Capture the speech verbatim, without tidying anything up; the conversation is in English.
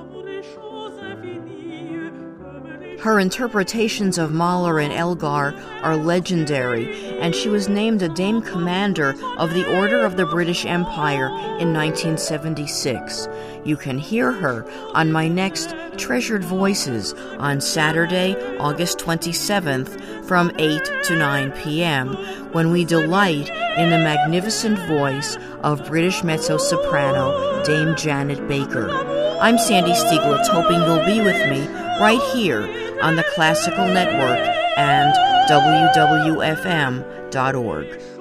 Her interpretations of Mahler and Elgar are legendary, and she was named a Dame Commander of the Order of the British Empire in nineteen seventy-six. You can hear her on my next Treasured Voices on Saturday, August twenty-seventh from eight to nine p.m., when we delight in the magnificent voice of British mezzo-soprano Dame Janet Baker. I'm Sandy Stieglitz, hoping you'll be with me right here on the Classical Network and W W F M dot org.